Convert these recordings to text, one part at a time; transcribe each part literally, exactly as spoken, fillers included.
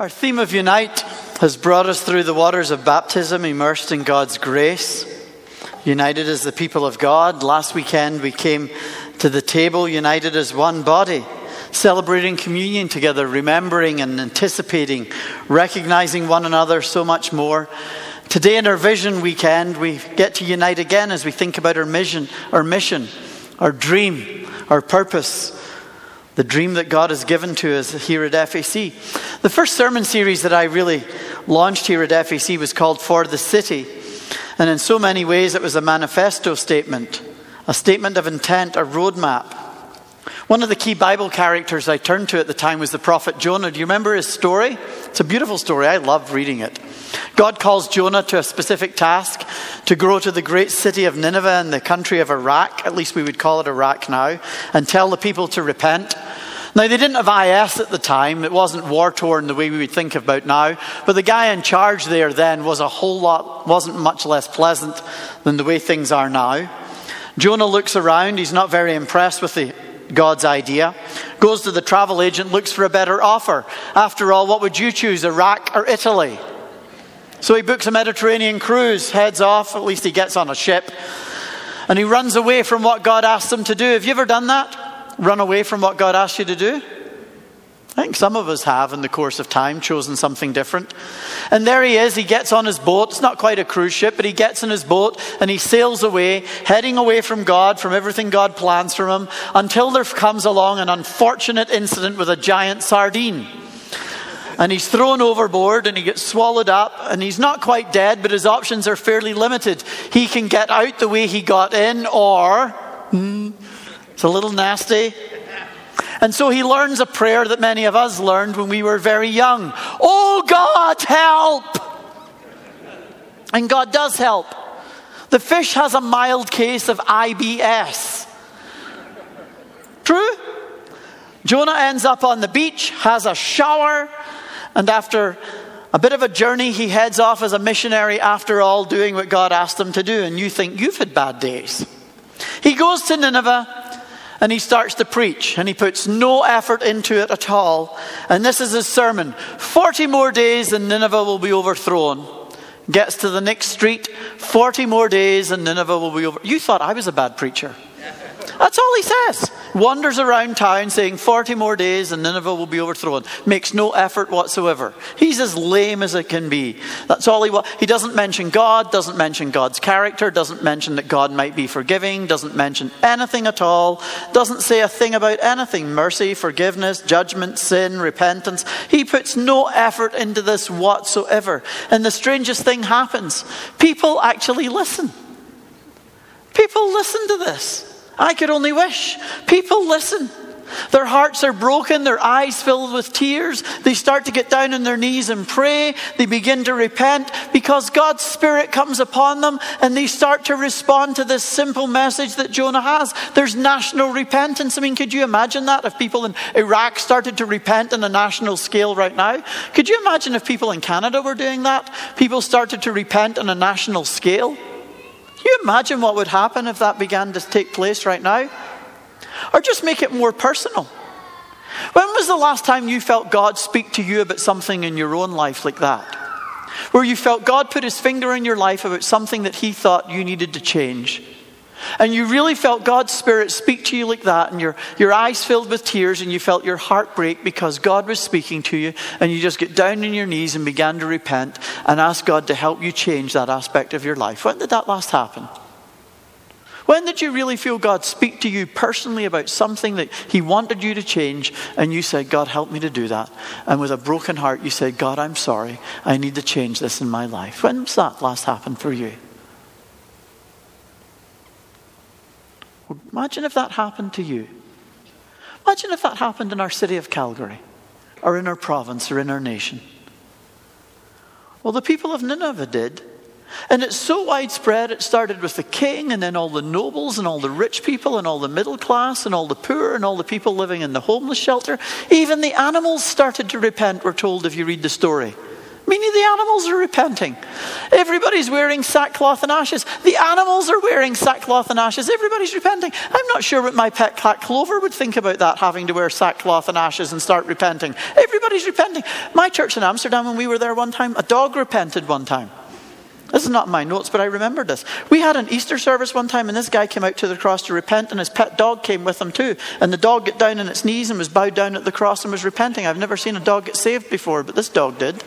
Our theme of Unite has brought us through the waters of baptism, immersed in God's grace, united as the people of God. Last weekend we came to the table, united as one body, celebrating communion together, remembering and anticipating, recognizing one another so much more. Today in our Vision Weekend, we get to unite again as we think about our mission, our mission, our dream, our purpose, the dream that God has given to us here at F A C. The first sermon series that I really launched here at F A C was called For the City. And in so many ways it was a manifesto statement, a statement of intent, a roadmap. One of the key Bible characters I turned to at the time was the prophet Jonah. Do you remember his story? It's a beautiful story. I loved reading it. God calls Jonah to a specific task, to go to the great city of Nineveh in the country of Iraq, at least we would call it Iraq now, and tell the people to repent. Now, they didn't have I S at the time. It wasn't war-torn the way we would think about now. But the guy in charge there then was a whole lot, wasn't much less pleasant than the way things are now. Jonah looks around. He's not very impressed with the God's idea. Goes to the travel agent, looks for a better offer. After all, what would you choose, Iraq or Italy? So he books a Mediterranean cruise, heads off, at least he gets on a ship, and he runs away from what God asked him to do. Have you ever done that? Run away from what God asked you to do? I think some of us have in the course of time chosen something different. And there he is, he gets on his boat. It's not quite a cruise ship, but he gets in his boat and he sails away, heading away from God, from everything God plans for him, until there comes along an unfortunate incident with a giant sardine. And he's thrown overboard and he gets swallowed up, and he's not quite dead, but his options are fairly limited. He can get out the way he got in, or hmm, it's a little nasty. And so he learns a prayer that many of us learned when we were very young. Oh God, help! And God does help. The fish has a mild case of I B S. True? Jonah ends up on the beach, has a shower, and after a bit of a journey, he heads off as a missionary after all, doing what God asked him to do. And you think, you've had bad days. He goes to Nineveh and he starts to preach, and he puts no effort into it at all. And this is his sermon. forty more days and Nineveh will be overthrown. Gets to the next street, forty more days and Nineveh will be over. You thought I was a bad preacher. That's all he says. Wanders around town saying forty more days and Nineveh will be overthrown. Makes no effort whatsoever. He's as lame as it can be. That's all he wants. He doesn't mention God, doesn't mention God's character, doesn't mention that God might be forgiving, doesn't mention anything at all, doesn't say a thing about anything. Mercy, forgiveness, judgment, sin, repentance. He puts no effort into this whatsoever. And the strangest thing happens. People actually listen. People listen to this. I could only wish. People listen. Their hearts are broken, their eyes filled with tears. They start to get down on their knees and pray. They begin to repent because God's Spirit comes upon them, and they start to respond to this simple message that Jonah has. There's national repentance. I mean, could you imagine that if people in Iraq started to repent on a national scale right now? Could you imagine if people in Canada were doing that? People started to repent on a national scale? Can you imagine what would happen if that began to take place right now? Or just make it more personal. When was the last time you felt God speak to you about something in your own life like that? Where you felt God put his finger in your life about something that he thought you needed to change. And you really felt God's Spirit speak to you like that, and your, your eyes filled with tears, and you felt your heart break because God was speaking to you, and you just get down on your knees and began to repent and ask God to help you change that aspect of your life. When did that last happen? When did you really feel God speak to you personally about something that he wanted you to change, and you said, God, help me to do that? And with a broken heart, you said, God, I'm sorry. I need to change this in my life. When was that last happen for you? Imagine if that happened to you. Imagine if that happened in our city of Calgary, or in our province, or in our nation. Well, the people of Nineveh did. And it's so widespread, it started with the king, and then all the nobles, and all the rich people, and all the middle class, and all the poor, and all the people living in the homeless shelter. Even the animals started to repent, we're told if you read the story Meaning the animals are repenting. Everybody's wearing sackcloth and ashes. The animals are wearing sackcloth and ashes. Everybody's repenting. I'm not sure what my pet cat Clover would think about that, having to wear sackcloth and ashes and start repenting. Everybody's repenting. My church in Amsterdam, when we were there one time, a dog repented one time. This is not in my notes, but I remember this. We had an Easter service one time, and this guy came out to the cross to repent, and his pet dog came with him too. And the dog got down on its knees and was bowed down at the cross and was repenting. I've never seen a dog get saved before, but this dog did.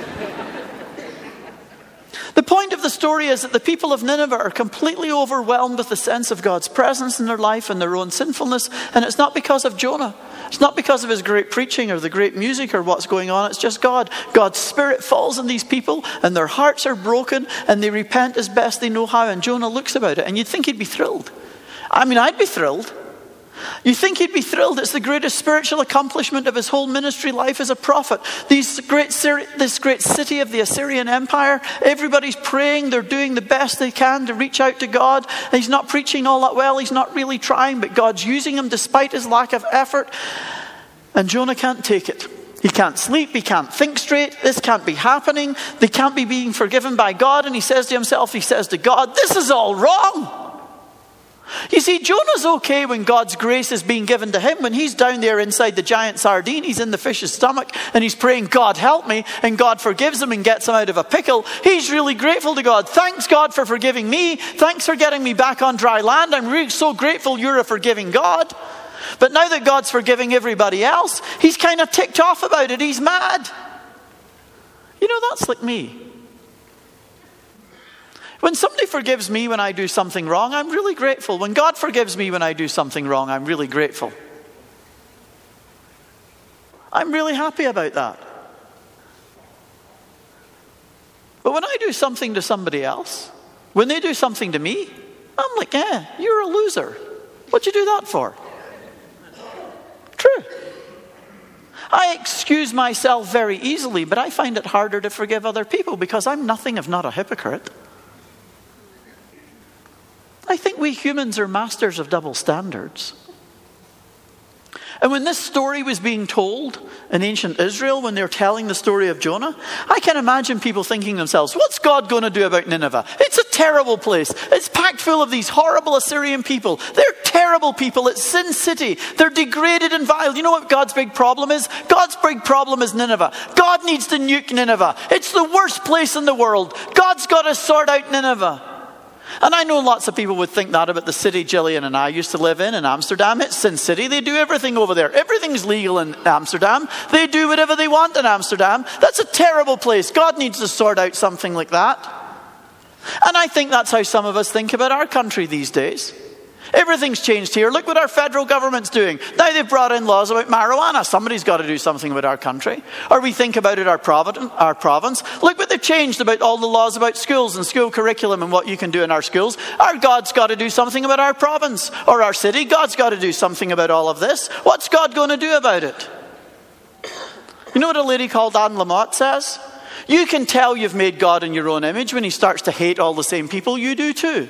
The point of the story is that the people of Nineveh are completely overwhelmed with the sense of God's presence in their life and their own sinfulness. And it's not because of Jonah. It's not because of his great preaching or the great music or what's going on. It's just God. God's Spirit falls on these people and their hearts are broken and they repent as best they know how. And Jonah looks about it and you'd think he'd be thrilled. I mean, I'd be thrilled. You think he'd be thrilled. It's the greatest spiritual accomplishment of his whole ministry life as a prophet. These great, this great city of the Assyrian Empire, everybody's praying. They're doing the best they can to reach out to God. And he's not preaching all that well. He's not really trying, but God's using him despite his lack of effort. And Jonah can't take it. He can't sleep. He can't think straight. This can't be happening. They can't be being forgiven by God. And he says to himself, he says to God, this is all wrong. You see, Jonah's okay when God's grace is being given to him. When he's down there inside the giant sardine, he's in the fish's stomach and he's praying, God help me, and God forgives him and gets him out of a pickle. He's really grateful to God. Thanks God for forgiving me. Thanks for getting me back on dry land. I'm really so grateful you're a forgiving God. But now that God's forgiving everybody else, he's kind of ticked off about it. He's mad. You know, that's like me. When somebody forgives me when I do something wrong, I'm really grateful. When God forgives me when I do something wrong, I'm really grateful. I'm really happy about that. But when I do something to somebody else, when they do something to me, I'm like, eh, you're a loser. What'd you do that for? True. I excuse myself very easily, but I find it harder to forgive other people because I'm nothing if not a hypocrite. I think we humans are masters of double standards. And when this story was being told in ancient Israel, when they're telling the story of Jonah, I can imagine people thinking to themselves, what's God going to do about Nineveh? It's a terrible place. It's packed full of these horrible Assyrian people. They're terrible people. It's Sin City. They're degraded and vile. You know what God's big problem is? God's big problem is Nineveh. God needs to nuke Nineveh. It's the worst place in the world. God's got to sort out Nineveh. And I know lots of people would think that about the city Gillian and I used to live in, in Amsterdam. It's Sin City. They do everything over there. Everything's legal in Amsterdam. They do whatever they want in Amsterdam. That's a terrible place. God needs to sort out something like that. And I think that's how some of us think about our country these days. Everything's changed here. Look what our federal government's doing. Now they've brought in laws about marijuana. Somebody's got to do something about our country. Or we think about it, our province. Our province. Look what they've changed about all the laws about schools and school curriculum and what you can do in our schools. Our God's got to do something about our province or our city. God's got to do something about all of this. What's God going to do about it? You know what a lady called Anne Lamott says? You can tell you've made God in your own image when he starts to hate all the same people you do too.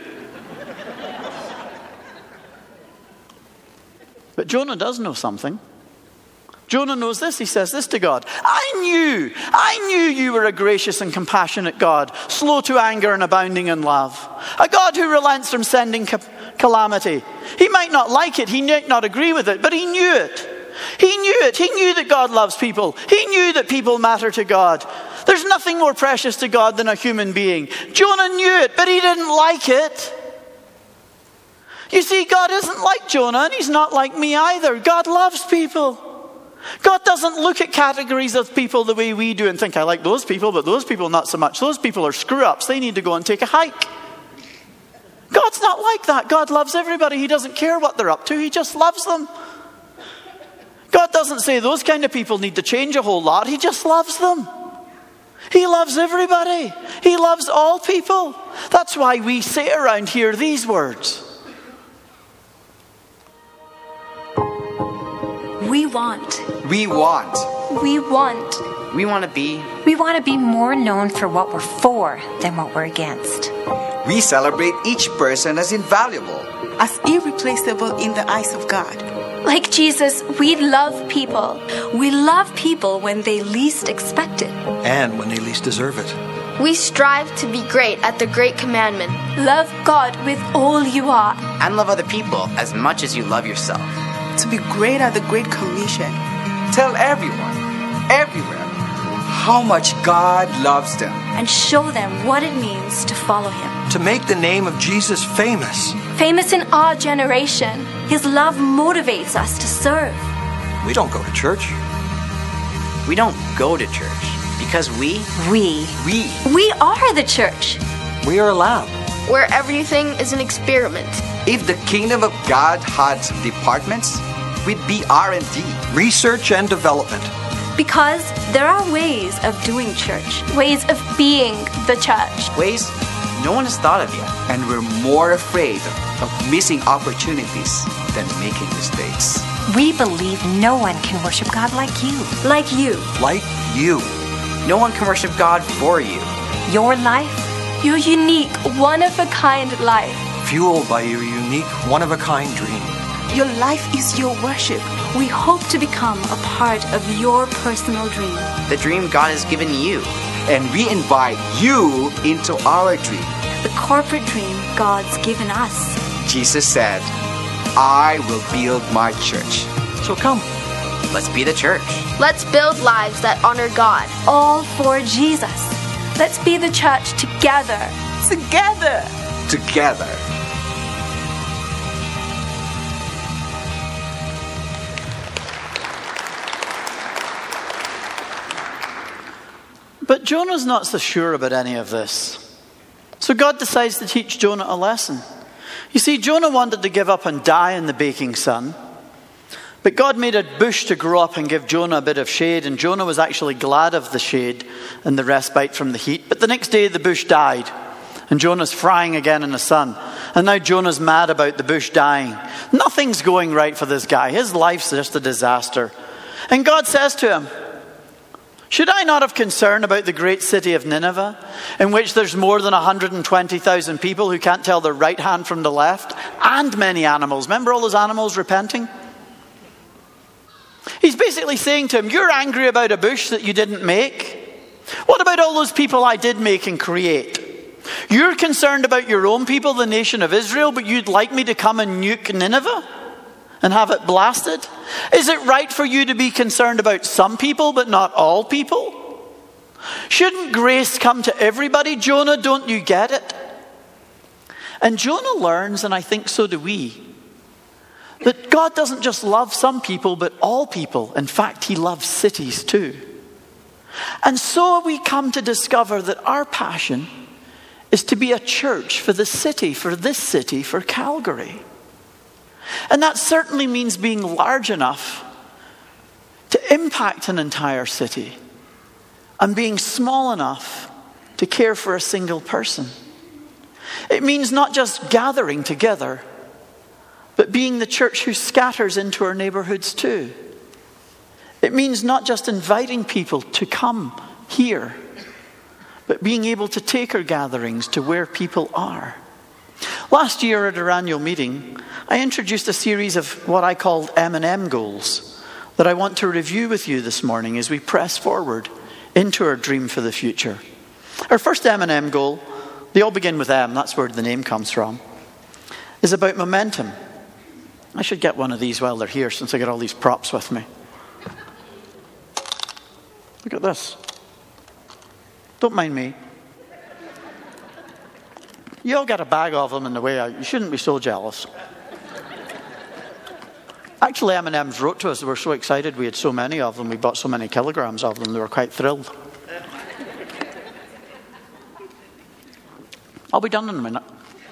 But Jonah does know something. Jonah knows this. He says this to God. I knew, I knew you were a gracious and compassionate God, slow to anger and abounding in love. A God who relents from sending ca- calamity. He might not like it. He might not agree with it, but he knew it. He knew it. He knew that God loves people. He knew that people matter to God. There's nothing more precious to God than a human being. Jonah knew it, but he didn't like it. You see, God isn't like Jonah, and he's not like me either. God loves people. God doesn't look at categories of people the way we do and think, I like those people, but those people not so much. Those people are screw-ups. They need to go and take a hike. God's not like that. God loves everybody. He doesn't care what they're up to. He just loves them. God doesn't say those kind of people need to change a whole lot. He just loves them. He loves everybody. He loves all people. That's why we say around here these words. We want. We want. We want. We want to be. We want to be more known for what we're for than what we're against. We celebrate each person as invaluable. As irreplaceable in the eyes of God. Like Jesus, we love people. We love people when they least expect it. And when they least deserve it. We strive to be great at the great commandment. Love God with all you are. And love other people as much as you love yourself. To be great at the Great Commission. Tell everyone, everywhere, how much God loves them. And show them what it means to follow him. To make the name of Jesus famous. Famous in our generation. His love motivates us to serve. We don't go to church. We don't go to church because we... We. We. We are the church. We are a lab. Where everything is an experiment. If the kingdom of God had departments, we'd be R and D. Research and development. Because there are ways of doing church. Ways of being the church. Ways no one has thought of yet. And we're more afraid of missing opportunities than making mistakes. We believe no one can worship God like you. Like you. Like you. No one can worship God for you. Your life. Your unique, one-of-a-kind life. Fueled by your unique, one-of-a-kind dream. Your life is your worship. We hope to become a part of your personal dream. The dream God has given you. And we invite you into our dream. The corporate dream God's given us. Jesus said, I will build my church. So come. Let's be the church. Let's build lives that honor God. All for Jesus. Let's be the church together. Together. Together. But Jonah's not so sure about any of this. So God decides to teach Jonah a lesson. You see, Jonah wanted to give up and die in the baking sun. But God made a bush to grow up and give Jonah a bit of shade. And Jonah was actually glad of the shade and the respite from the heat. But the next day the bush died. And Jonah's frying again in the sun. And now Jonah's mad about the bush dying. Nothing's going right for this guy. His life's just a disaster. And God says to him, should I not have concern about the great city of Nineveh, in which there's more than one hundred twenty thousand people who can't tell their right hand from the left, and many animals? Remember all those animals repenting? He's basically saying to him, you're angry about a bush that you didn't make. What about all those people I did make and create? You're concerned about your own people, the nation of Israel, but you'd like me to come and nuke Nineveh and have it blasted? Is it right for you to be concerned about some people but not all people? Shouldn't grace come to everybody? Jonah, don't you get it? And Jonah learns, and I think so do we, that God doesn't just love some people but all people. In fact, he loves cities too. And so we come to discover that our passion is to be a church for the city, for this city, for Calgary. And that certainly means being large enough to impact an entire city and being small enough to care for a single person. It means not just gathering together, but being the church who scatters into our neighborhoods too. It means not just inviting people to come here, but being able to take our gatherings to where people are. Last year at our annual meeting, I introduced a series of what I called M and M goals that I want to review with you this morning as we press forward into our dream for the future. Our first M and M goal, they all begin with M, that's where the name comes from, is about momentum. I should get one of these while they're here since I got all these props with me. Look at this. Don't mind me. You all got a bag of them in the way out. You shouldn't be so jealous. Actually, M and M's wrote to us. They were so excited we had so many of them. We bought so many kilograms of them. They were quite thrilled. I'll be done in a minute.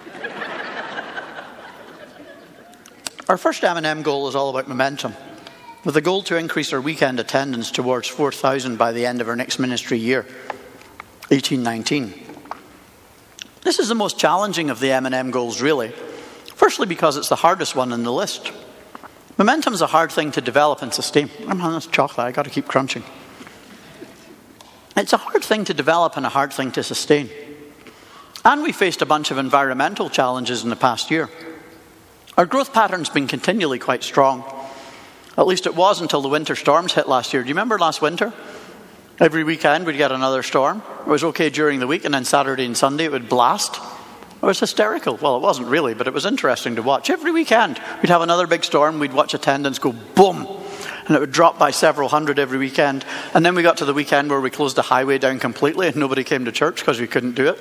Our first M and M goal is all about momentum, with a goal to increase our weekend attendance towards four thousand by the end of our next ministry year, eighteen nineteen. This is the most challenging of the M and M goals, really. Firstly, because it's the hardest one in the list. Momentum is a hard thing to develop and sustain. I'm having this chocolate, I've got to keep crunching. It's a hard thing to develop and a hard thing to sustain. And we faced a bunch of environmental challenges in the past year. Our growth pattern's been continually quite strong. At least it was until the winter storms hit last year. Do you remember last winter? Every weekend we'd get another storm. It was okay during the week, and then Saturday and Sunday it would blast. It was hysterical. Well, it wasn't really, but it was interesting to watch. Every weekend we'd have another big storm. We'd watch attendance go boom, and it would drop by several hundred every weekend. And then we got to the weekend where we closed the highway down completely and nobody came to church because we couldn't do it.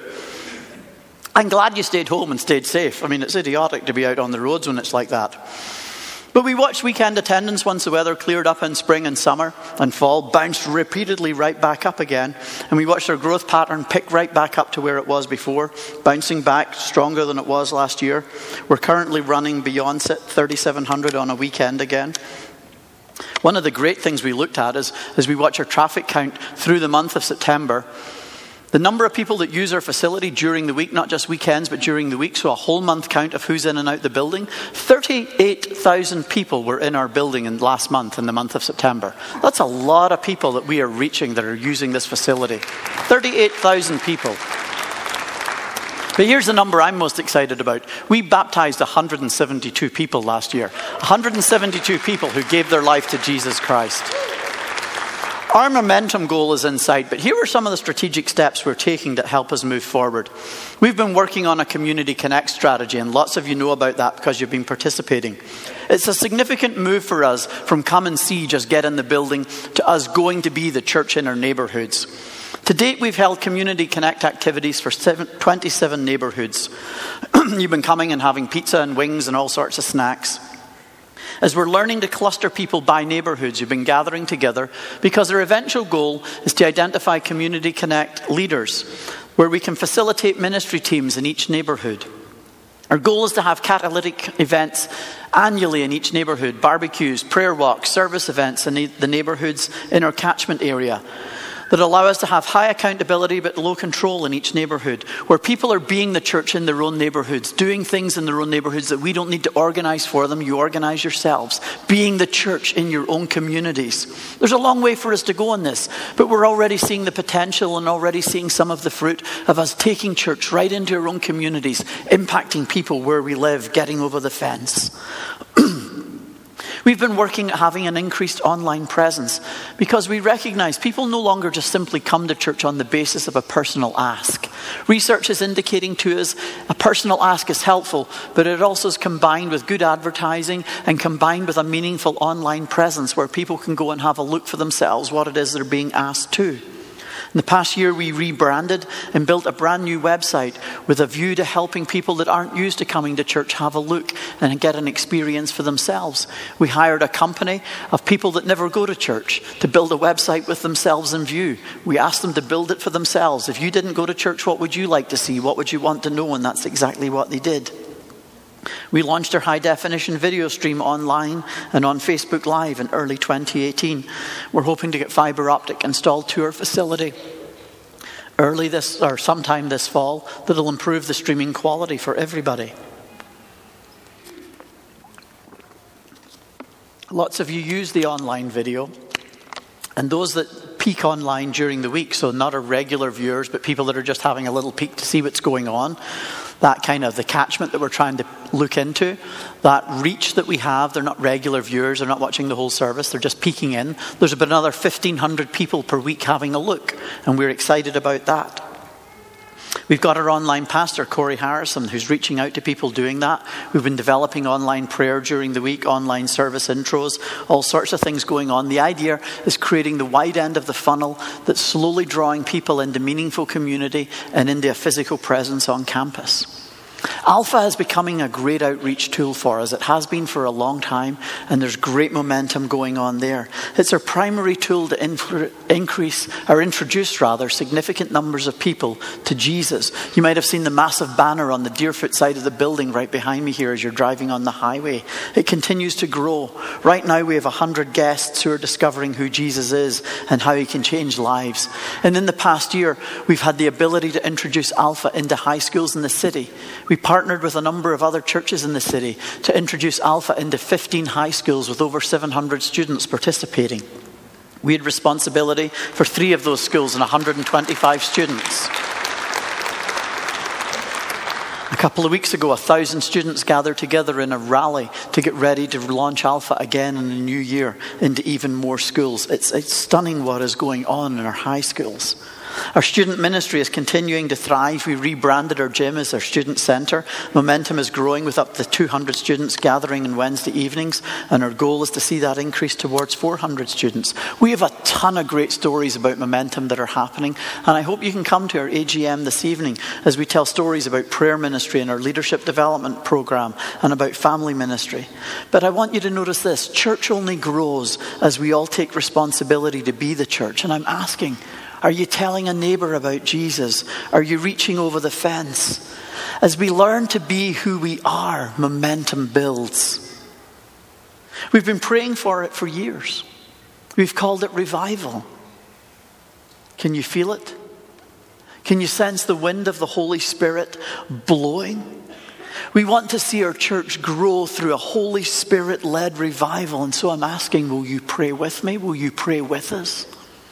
I'm glad you stayed home and stayed safe. I mean, it's idiotic to be out on the roads when it's like that. But we watched weekend attendance once the weather cleared up in spring and summer and fall, bounced repeatedly right back up again. And we watched our growth pattern pick right back up to where it was before, bouncing back stronger than it was last year. We're currently running beyond thirty-seven hundred on a weekend again. One of the great things we looked at is, as we watch our traffic count through the month of September, the number of people that use our facility during the week, not just weekends, but during the week, so a whole month count of who's in and out the building, thirty-eight thousand people were in our building in last month, in the month of September. That's a lot of people that we are reaching that are using this facility. thirty-eight thousand people. But here's the number I'm most excited about. We baptized one hundred seventy-two people last year. one hundred seventy-two people who gave their life to Jesus Christ. Our momentum goal is in sight, but here are some of the strategic steps we're taking to help us move forward. We've been working on a Community Connect strategy, and lots of you know about that because you've been participating. It's a significant move for us from come and see, just get in the building, to us going to be the church in our neighbourhoods. To date, we've held Community Connect activities for twenty-seven neighbourhoods. You've been coming and having pizza and wings and all sorts of snacks. As we're learning to cluster people by neighbourhoods, you've been gathering together because our eventual goal is to identify Community Connect leaders where we can facilitate ministry teams in each neighbourhood. Our goal is to have catalytic events annually in each neighbourhood, barbecues, prayer walks, service events in the neighbourhoods in our catchment area that allow us to have high accountability but low control in each neighbourhood, where people are being the church in their own neighbourhoods, doing things in their own neighbourhoods that we don't need to organise for them. You organise yourselves, being the church in your own communities. There's a long way for us to go on this, but we're already seeing the potential and already seeing some of the fruit of us taking church right into our own communities, impacting people where we live, getting over the fence. We've been working at having an increased online presence because we recognize people no longer just simply come to church on the basis of a personal ask. Research is indicating to us a personal ask is helpful, but it also is combined with good advertising and combined with a meaningful online presence where people can go and have a look for themselves what it is they're being asked to. In the past year, we rebranded and built a brand new website with a view to helping people that aren't used to coming to church have a look and get an experience for themselves. We hired a company of people that never go to church to build a website with themselves in view. We asked them to build it for themselves. If you didn't go to church, what would you like to see? What would you want to know? And that's exactly what they did. We launched our high-definition video stream online and on Facebook Live in early twenty eighteen. We're hoping to get fibre optic installed to our facility early this or sometime this fall that'll improve the streaming quality for everybody. Lots of you use the online video, and those that peek online during the week, so not our regular viewers, but people that are just having a little peek to see what's going on, that kind of the catchment that we're trying to look into, that reach that we have, they're not regular viewers, they're not watching the whole service, they're just peeking in. There's about another fifteen hundred people per week having a look, and we're excited about that. We've got our online pastor, Corey Harrison, who's reaching out to people doing that. We've been developing online prayer during the week, online service intros, all sorts of things going on. The idea is creating the wide end of the funnel that's slowly drawing people into meaningful community and into a physical presence on campus. Alpha is becoming a great outreach tool for us. It has been for a long time, and there's great momentum going on there. It's our primary tool to inf- increase, or introduce rather, significant numbers of people to Jesus. You might have seen the massive banner on the Deerfoot side of the building right behind me here as you're driving on the highway. It continues to grow. Right now we have one hundred guests who are discovering who Jesus is and how he can change lives. And in the past year, we've had the ability to introduce Alpha into high schools in the city. We partnered with a number of other churches in the city to introduce Alpha into fifteen high schools with over seven hundred students participating. We had responsibility for three of those schools and one hundred twenty-five students. A couple of weeks ago, a thousand students gathered together in a rally to get ready to launch Alpha again in the new year into even more schools. It's, it's stunning what is going on in our high schools. Our student ministry is continuing to thrive. We rebranded our gym as our student centre. Momentum is growing with up to two hundred students gathering on Wednesday evenings, and our goal is to see that increase towards four hundred students. We have a ton of great stories about Momentum that are happening, and I hope you can come to our A G M this evening as we tell stories about prayer ministry and our leadership development programme and about family ministry. But I want you to notice this: church only grows as we all take responsibility to be the church. And I'm asking, are you telling a neighbour about Jesus? Are you reaching over the fence? As we learn to be who we are, momentum builds. We've been praying for it for years. We've called it revival. Can you feel it? Can you sense the wind of the Holy Spirit blowing? We want to see our church grow through a Holy Spirit-led revival. And so I'm asking, will you pray with me? Will you pray with us?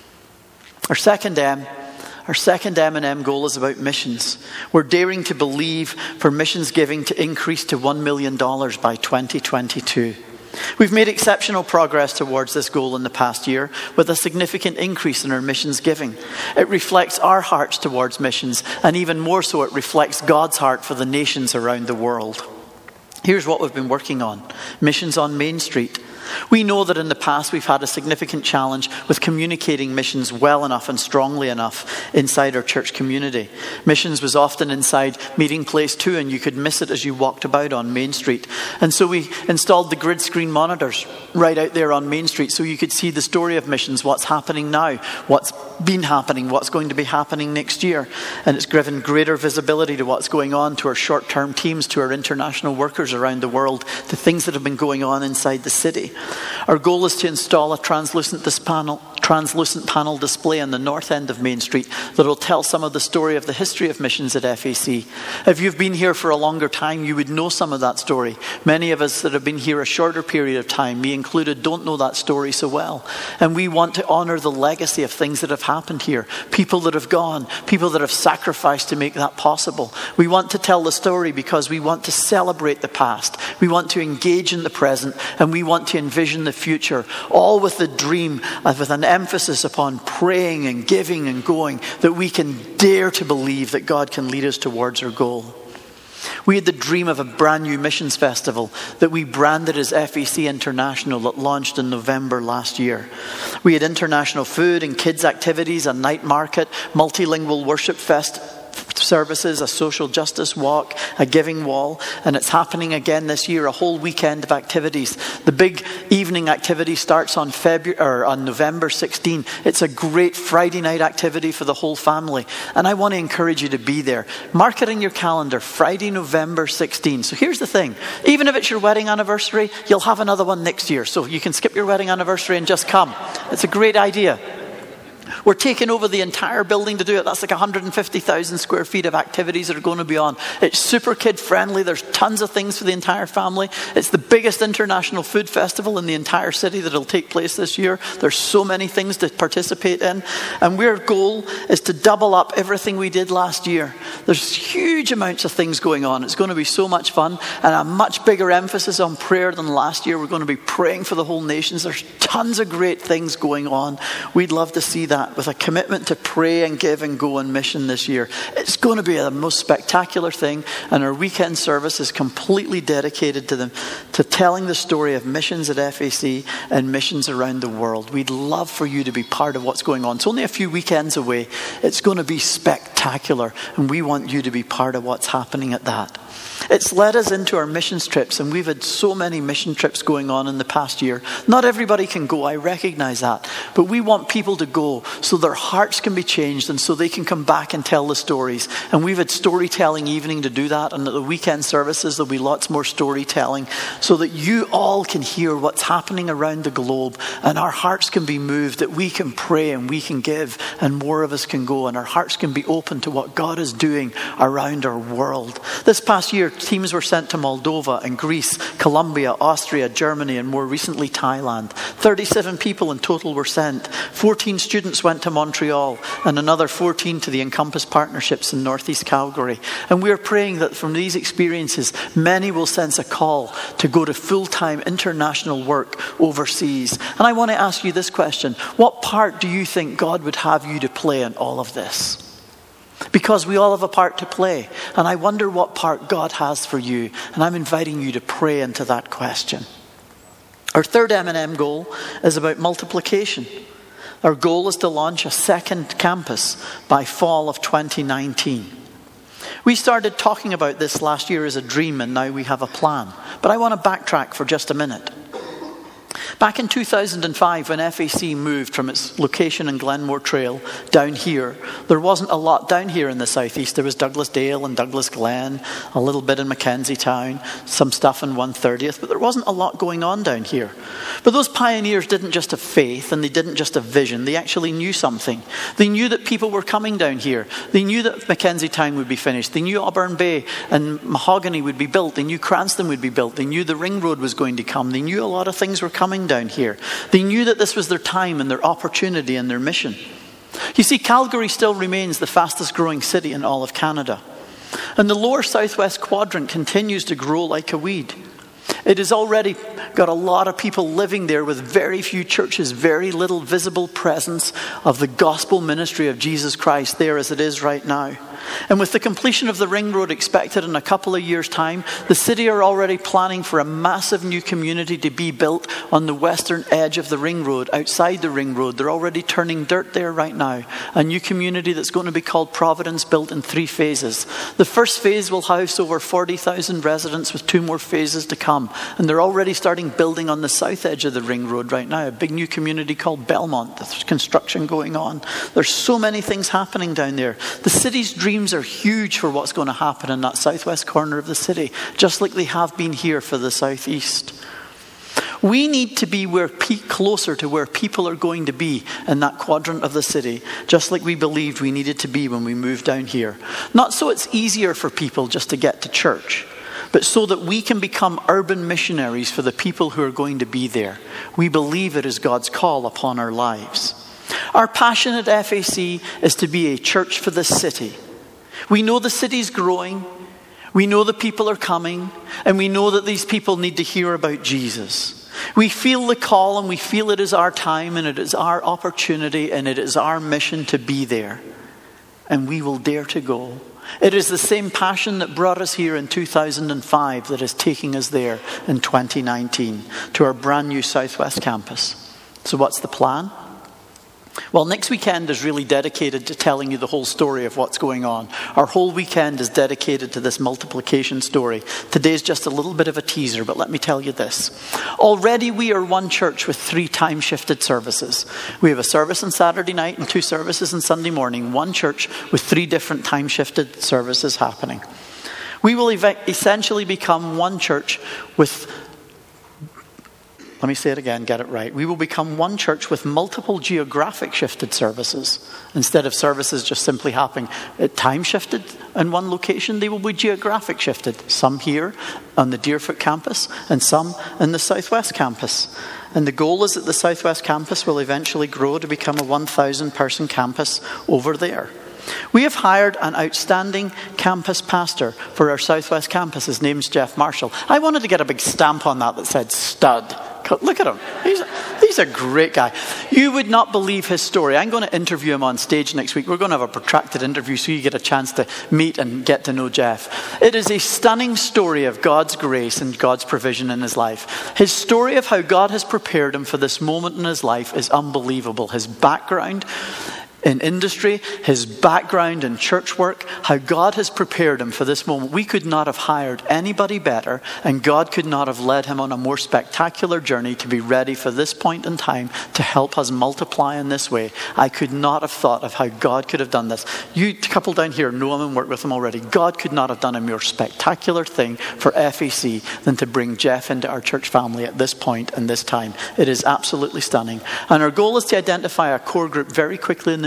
Our second M, our second M and M goal is about missions. We're daring to believe for missions giving to increase to one million dollars by twenty twenty-two. We've made exceptional progress towards this goal in the past year with a significant increase in our missions giving. It reflects our hearts towards missions, and even more so, it reflects God's heart for the nations around the world. Here's what we've been working on: missions on Main Street. We know that in the past we've had a significant challenge with communicating missions well enough and strongly enough inside our church community. Missions was often inside Meeting Place two, and you could miss it as you walked about on Main Street. And so we installed the grid screen monitors right out there on Main Street so you could see the story of missions, what's happening now, what's been happening, what's going to be happening next year. And it's given greater visibility to what's going on, to our short-term teams, to our international workers around the world, to things that have been going on inside the city. Our goal is to install a translucent this panel, translucent panel display on the north end of Main Street that will tell some of the story of the history of missions at F A C. If you've been here for a longer time, you would know some of that story. Many of us that have been here a shorter period of time, me included, don't know that story so well. And we want to honour the legacy of things that have happened here. People that have gone, people that have sacrificed to make that possible. We want to tell the story because we want to celebrate the past. We want to engage in the present, and we want to envision the future, all with the dream, uh, with an emphasis upon praying and giving and going, that we can dare to believe that God can lead us towards our goal. We had the dream of a brand new missions festival that we branded as F A C International that launched in November last year. We had international food and kids activities, a night market, multilingual worship fest services, a social justice walk, a giving wall, and it's happening again this year, a whole weekend of activities. The big evening activity starts on February or on November sixteenth. It's a great Friday night activity for the whole family, and I want to encourage you to be there. Mark it in your calendar, Friday, November sixteenth. So here's the thing: even if it's your wedding anniversary, you'll have another one next year, so you can skip your wedding anniversary and just come. It's a great idea. We're taking over the entire building to do it. That's like one hundred fifty thousand square feet of activities that are going to be on. It's super kid friendly. There's tons of things for the entire family. It's the biggest international food festival in the entire city that will take place this year. There's so many things to participate in. And our goal is to double up everything we did last year. There's huge amounts of things going on. It's going to be so much fun, and a much bigger emphasis on prayer than last year. We're going to be praying for the whole nations. There's tons of great things going on. We'd love to see that, with a commitment to pray and give and go on mission this year. It's going to be the most spectacular thing, and our weekend service is completely dedicated to them, to telling the story of missions at F A C and missions around the world. We'd love for you to be part of what's going on. It's only a few weekends away. It's going to be spectacular, and we want you to be part of what's happening at that. It's led us into our missions trips, and we've had so many mission trips going on in the past year. Not everybody can go, I recognize that. But we want people to go so their hearts can be changed and so they can come back and tell the stories. And we've had storytelling evening to do that, and at the weekend services there'll be lots more storytelling so that you all can hear what's happening around the globe, and our hearts can be moved, that we can pray and we can give, and more of us can go, and our hearts can be open to what God is doing around our world. This past year, teams were sent to Moldova and Greece, Colombia, Austria, Germany, and more recently Thailand. thirty-seven people in total were sent. fourteen students went to Montreal and another fourteen to the Encompass Partnerships in Northeast Calgary. And we are praying that from these experiences, many will sense a call to go to full-time international work overseas. And I want to ask you this question. What part do you think God would have you to play in all of this? Because we all have a part to play. And I wonder what part God has for you. And I'm inviting you to pray into that question. Our third M and M goal is about multiplication. Our goal is to launch a second campus by fall of twenty nineteen. We started talking about this last year as a dream, and now we have a plan. But I want to backtrack for just a minute. Back in two thousand five, when F A C moved from its location in Glenmore Trail down here, there wasn't a lot down here in the southeast. There was Douglas Dale and Douglas Glen, a little bit in Mackenzie Town, some stuff in one thirtieth, but there wasn't a lot going on down here. But those pioneers didn't just have faith, and they didn't just have vision. They actually knew something. They knew that people were coming down here. They knew that Mackenzie Town would be finished. They knew Auburn Bay and Mahogany would be built. They knew Cranston would be built. They knew the Ring Road was going to come. They knew a lot of things were coming down here. They knew that this was their time and their opportunity and their mission. You see, Calgary still remains the fastest growing city in all of Canada. And the lower southwest quadrant continues to grow like a weed. It has already got a lot of people living there with very few churches, very little visible presence of the gospel ministry of Jesus Christ there as it is right now. And with the completion of the Ring Road expected in a couple of years' time, the city are already planning for a massive new community to be built on the western edge of the Ring Road, outside the Ring Road. They're already turning dirt there right now. A new community that's going to be called Providence, built in three phases. The first phase will house over forty thousand residents with two more phases to come. And they're already starting building on the south edge of the Ring Road right now, a big new community called Belmont. There's construction going on. There's so many things happening down there. The city's dreams are huge for what's going to happen in that southwest corner of the city, just like they have been here for the southeast. We need to be where pe- closer to where people are going to be in that quadrant of the city, just like we believed we needed to be when we moved down here. Not so it's easier for people just to get to church, but so that we can become urban missionaries for the people who are going to be there. We believe it is God's call upon our lives. Our passion at F A C is to be a church for the city. We know the city's growing. We know the people are coming. And we know that these people need to hear about Jesus. We feel the call, and we feel it is our time, and it is our opportunity, and it is our mission to be there. And we will dare to go. It is the same passion that brought us here in two thousand five that is taking us there in twenty nineteen to our brand new Southwest campus. So what's the plan? Well, next weekend is really dedicated to telling you the whole story of what's going on. Our whole weekend is dedicated to this multiplication story. Today's just a little bit of a teaser, but let me tell you this. Already we are one church with three time-shifted services. We have a service on Saturday night and two services on Sunday morning. One church with three different time-shifted services happening. We will ev- essentially become one church with... Let me say it again, get it right. We will become one church with multiple geographic shifted services. Instead of services just simply happening at time shifted in one location, they will be geographic shifted. Some here on the Deerfoot campus and some in the Southwest campus. And the goal is that the Southwest campus will eventually grow to become a one thousand person campus over there. We have hired an outstanding campus pastor for our Southwest campus. His name's Jeff Marshall. I wanted to get a big stamp on that that said stud. Look at him. He's a, he's a great guy. You would not believe his story. I'm going to interview him on stage next week. We're going to have a protracted interview so you get a chance to meet and get to know Jeff. It is a stunning story of God's grace and God's provision in his life. His story of how God has prepared him for this moment in his life is unbelievable. His background in industry, his background in church work, how God has prepared him for this moment. We could not have hired anybody better, and God could not have led him on a more spectacular journey to be ready for this point in time to help us multiply in this way. I could not have thought of how God could have done this. You couple down here know him and work with him already. God could not have done a more spectacular thing for F A C than to bring Jeff into our church family at this point and this time. It is absolutely stunning. And our goal is to identify a core group very quickly in the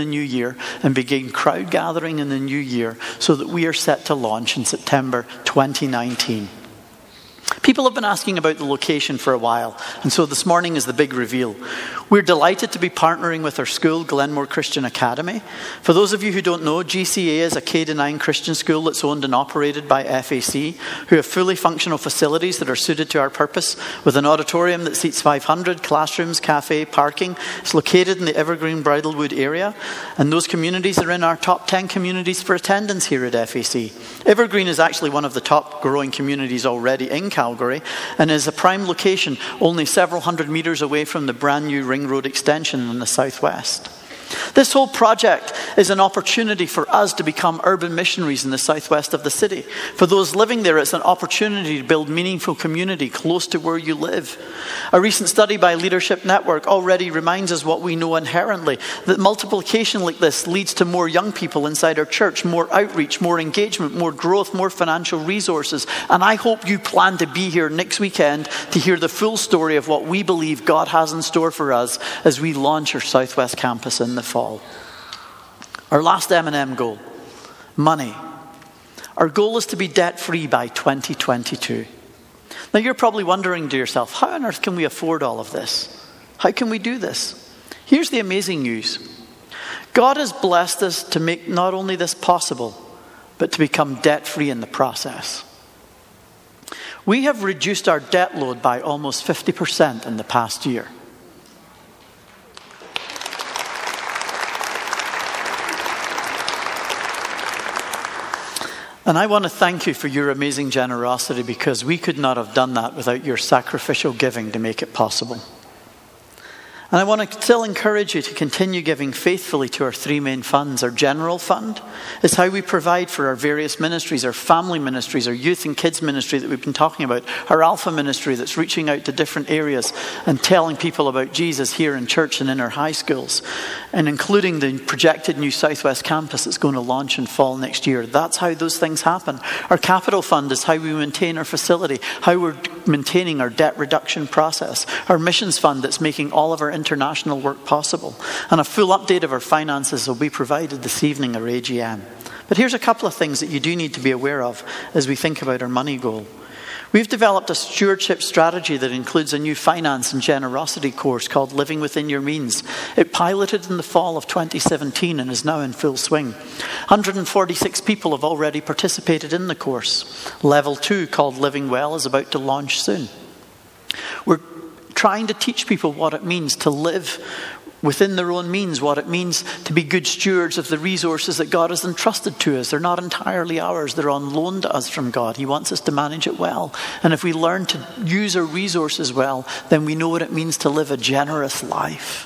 the new year and begin crowd gathering in the new year so that we are set to launch in September twenty nineteen. People have been asking about the location for a while, and so this morning is the big reveal. We're delighted to be partnering with our school, Glenmore Christian Academy. For those of you who don't know, G C A is a K to nine Christian school that's owned and operated by F A C, who have fully functional facilities that are suited to our purpose, with an auditorium that seats five hundred, classrooms, cafe, parking. It's located in the Evergreen Bridlewood area, and those communities are in our top ten communities for attendance here at F A C. Evergreen is actually one of the top growing communities already in Calgary, and is a prime location only several hundred metres away from the brand new Ring Road extension in the southwest. This whole project is an opportunity for us to become urban missionaries in the southwest of the city. For those living there, it's an opportunity to build meaningful community close to where you live. A recent study by Leadership Network already reminds us what we know inherently, that multiplication like this leads to more young people inside our church, more outreach, more engagement, more growth, more financial resources. And I hope you plan to be here next weekend to hear the full story of what we believe God has in store for us as we launch our Southwest campus in the fall. Our last M and M goal, money. Our goal is to be debt-free by twenty twenty-two. Now you're probably wondering to yourself, how on earth can we afford all of this? How can we do this? Here's the amazing news. God has blessed us to make not only this possible, but to become debt-free in the process. We have reduced our debt load by almost fifty percent in the past year. And I want to thank you for your amazing generosity, because we could not have done that without your sacrificial giving to make it possible. And I want to still encourage you to continue giving faithfully to our three main funds. Our general fund is how we provide for our various ministries, our family ministries, our youth and kids ministry that we've been talking about, our Alpha ministry that's reaching out to different areas and telling people about Jesus here in church and in our high schools, and including the projected new Southwest campus that's going to launch in fall next year. That's how those things happen. Our capital fund is how we maintain our facility, how we're maintaining our debt reduction process. Our missions fund that's making all of our international work possible. And a full update of our finances will be provided this evening at our A G M. But here's a couple of things that you do need to be aware of as we think about our money goal. We've developed a stewardship strategy that includes a new finance and generosity course called Living Within Your Means. It piloted in the fall of twenty seventeen and is now in full swing. one hundred forty-six people have already participated in the course. Level two, called Living Well, is about to launch soon. We're trying to teach people what it means to live within their own means, what it means to be good stewards of the resources that God has entrusted to us. They're not entirely ours. They're on loan to us from God. He wants us to manage it well. And if we learn to use our resources well, then we know what it means to live a generous life.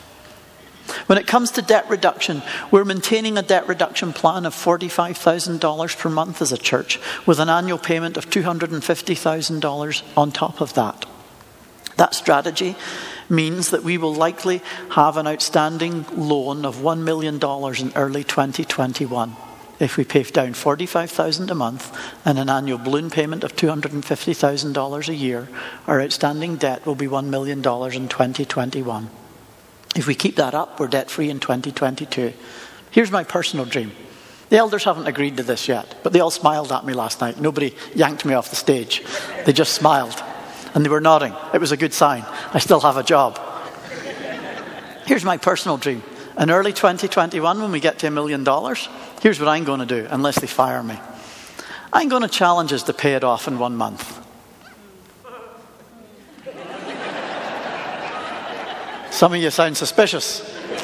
When it comes to debt reduction, we're maintaining a debt reduction plan of forty-five thousand dollars per month as a church, with an annual payment of two hundred fifty thousand dollars on top of that. That strategy means that we will likely have an outstanding loan of one million dollars in early twenty twenty-one. If we pay down forty-five thousand dollars a month and an annual balloon payment of two hundred fifty thousand dollars a year, our outstanding debt will be one million dollars in twenty twenty-one. If we keep that up, we're debt-free in twenty twenty-two. Here's my personal dream. The elders haven't agreed to this yet, but they all smiled at me last night. Nobody yanked me off the stage. They just smiled. And they were nodding. It was a good sign. I still have a job. Here's my personal dream. In early twenty twenty-one, when we get to a million dollars, here's what I'm going to do, unless they fire me. I'm going to challenge us to pay it off in one month. Some of you sound suspicious.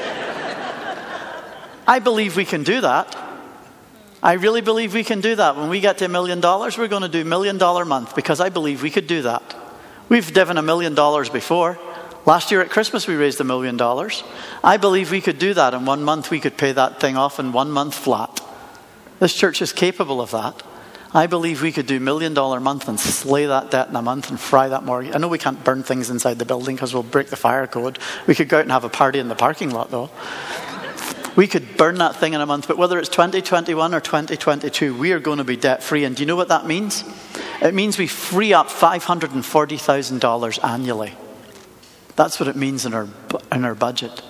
I believe we can do that. I really believe we can do that. When we get to a million dollars, we're going to do a million dollar month, because I believe we could do that. We've given a million dollars before. Last year at Christmas, we raised a million dollars. I believe we could do that in one month. We could pay that thing off in one month flat. This church is capable of that. I believe we could do a million dollar month and slay that debt in a month and fry that mortgage. I know we can't burn things inside the building because we'll break the fire code. We could go out and have a party in the parking lot, though. We could burn that thing in a month, but whether it's twenty twenty-one or twenty twenty-two, we are going to be debt-free. And do you know what that means? It means we free up five hundred forty thousand dollars annually. That's what it means in our in our budget.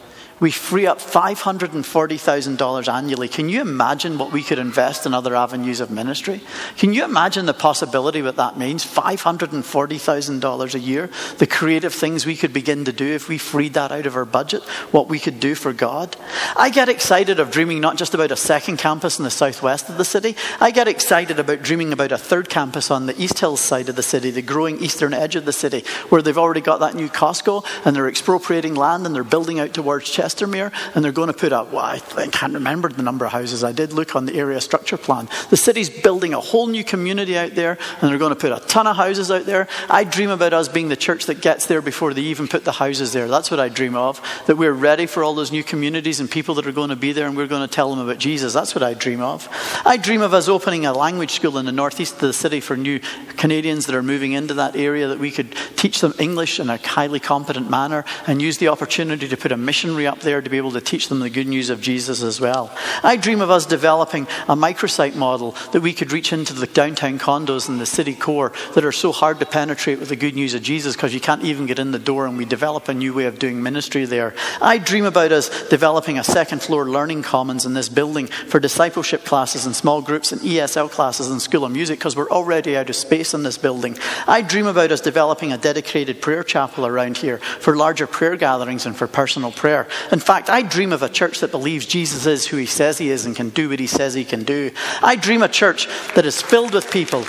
we free up five hundred forty thousand dollars annually. Can you imagine what we could invest in other avenues of ministry? Can you imagine the possibility what that means? five hundred forty thousand dollars a year. The creative things we could begin to do if we freed that out of our budget. What we could do for God. I get excited of dreaming not just about a second campus in the southwest of the city. I get excited about dreaming about a third campus on the East Hills side of the city, the growing eastern edge of the city, where they've already got that new Costco and they're expropriating land and they're building out towards Chester. Chestermere, and they're going to put up, well, I, I can't remember the number of houses. I did look on the area structure plan. The city's building a whole new community out there, and they're going to put a ton of houses out there. I dream about us being the church that gets there before they even put the houses there. That's what I dream of, that we're ready for all those new communities and people that are going to be there, and we're going to tell them about Jesus. That's what I dream of. I dream of us opening a language school in the northeast of the city for new Canadians that are moving into that area, that we could teach them English in a highly competent manner and use the opportunity to put a missionary up there to be able to teach them the good news of Jesus as well. I dream of us developing a microsite model that we could reach into the downtown condos and the city core that are so hard to penetrate with the good news of Jesus because you can't even get in the door, and we develop a new way of doing ministry there. I dream about us developing a second floor learning commons in this building for discipleship classes and small groups and E S L classes and School of Music because we're already out of space in this building. I dream about us developing a dedicated prayer chapel around here for larger prayer gatherings and for personal prayer. In fact, I dream of a church that believes Jesus is who he says he is and can do what he says he can do. I dream a church that is filled with people.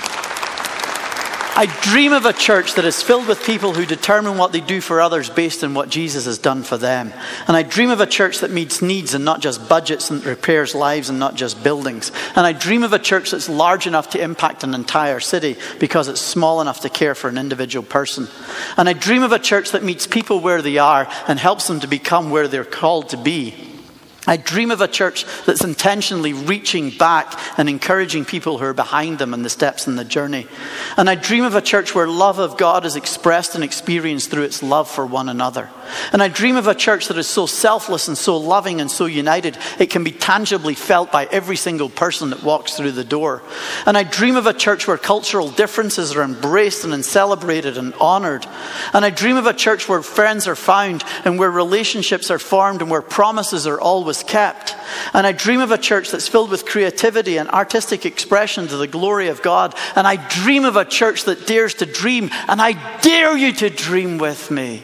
I dream of a church that is filled with people who determine what they do for others based on what Jesus has done for them. And I dream of a church that meets needs and not just budgets, and repairs lives and not just buildings. And I dream of a church that's large enough to impact an entire city because it's small enough to care for an individual person. And I dream of a church that meets people where they are and helps them to become where they're called to be. I dream of a church that's intentionally reaching back and encouraging people who are behind them in the steps in the journey. And I dream of a church where love of God is expressed and experienced through its love for one another. And I dream of a church that is so selfless and so loving and so united, it can be tangibly felt by every single person that walks through the door. And I dream of a church where cultural differences are embraced and celebrated and honored. And I dream of a church where friends are found and where relationships are formed and where promises are always kept. And I dream of a church that's filled with creativity and artistic expression to the glory of God. And I dream of a church that dares to dream, and I dare you to dream with me.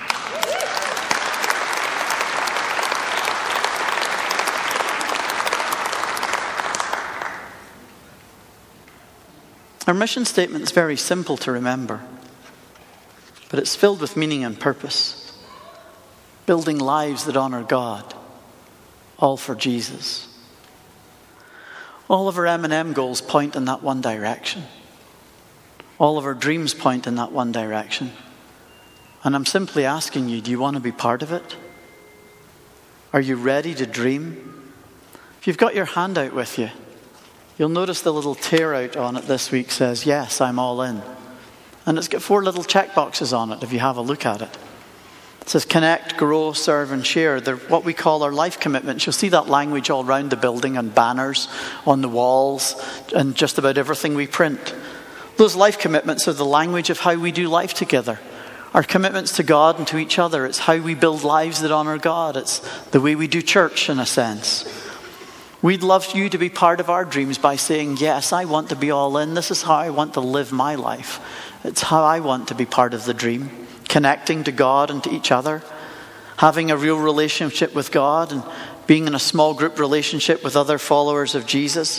Our mission statement is very simple to remember, but it's filled with meaning and purpose. Building lives that honor God. All for Jesus. All of our M and M goals point in that one direction. All of our dreams point in that one direction. And I'm simply asking you, do you want to be part of it? Are you ready to dream? If you've got your handout with you, you'll notice the little tear out on it this week says, yes, I'm all in. And it's got four little check boxes on it if you have a look at it. It says connect, grow, serve and share. They're what we call our life commitments. You'll see that language all around the building and banners on the walls and just about everything we print. Those life commitments are the language of how we do life together. Our commitments to God and to each other. It's how we build lives that honor God. It's the way we do church in a sense. We'd love you to be part of our dreams by saying, yes, I want to be all in. This is how I want to live my life. It's how I want to be part of the dream. Connecting to God and to each other, having a real relationship with God and being in a small group relationship with other followers of Jesus.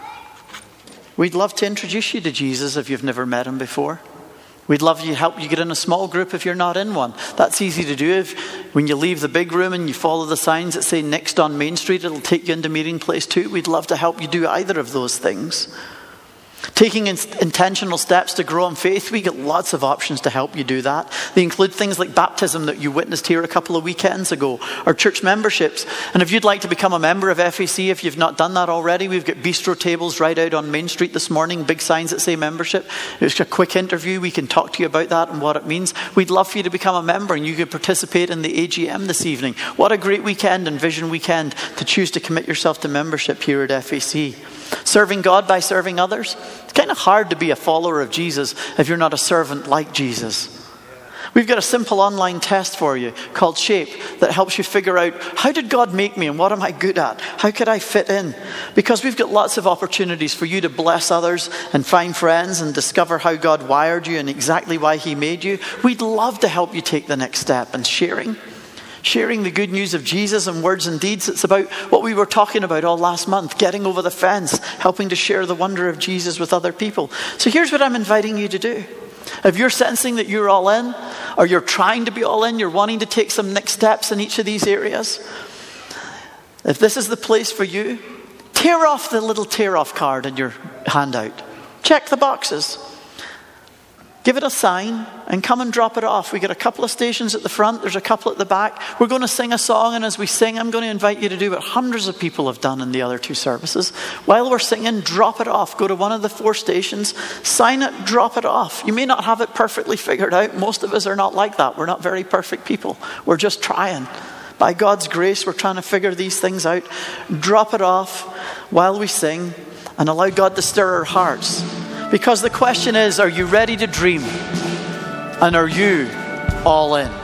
We'd love to introduce you to Jesus if you've never met him before. We'd love to help you get in a small group if you're not in one. That's easy to do. If when you leave the big room and you follow the signs that say next on Main Street, it'll take you into Meeting Place too. We'd love to help you do either of those things. Taking in- intentional steps to grow in faith, we get lots of options to help you do that. They include things like baptism that you witnessed here a couple of weekends ago, or church memberships. And if you'd like to become a member of F A C, if you've not done that already, we've got bistro tables right out on Main Street this morning, big signs that say membership. It's a quick interview. We can talk to you about that and what it means. We'd love for you to become a member, and you could participate in the A G M this evening. What a great weekend and Vision Weekend to choose to commit yourself to membership here at F A C. Serving God by serving others. It's kind of hard to be a follower of Jesus if you're not a servant like Jesus. We've got a simple online test for you called Shape that helps you figure out, how did God make me and what am I good at? How could I fit in? Because we've got lots of opportunities for you to bless others and find friends and discover how God wired you and exactly why he made you. We'd love to help you take the next step in sharing. Sharing the good news of Jesus in words and deeds. It's about what we were talking about all last month, getting over the fence, helping to share the wonder of Jesus with other people. So here's what I'm inviting you to do. If you're sensing that you're all in, or you're trying to be all in, you're wanting to take some next steps in each of these areas, if this is the place for you, tear off the little tear-off card in your handout. Check the boxes. Give it a sign and come and drop it off. We got a couple of stations at the front. There's a couple at the back. We're going to sing a song, and as we sing, I'm going to invite you to do what hundreds of people have done in the other two services. While we're singing, drop it off. Go to one of the four stations, sign it, drop it off. You may not have it perfectly figured out. Most of us are not like that. We're not very perfect people. We're just trying. By God's grace, we're trying to figure these things out. Drop it off while we sing and allow God to stir our hearts. Because the question is, are you ready to dream? And are you all in?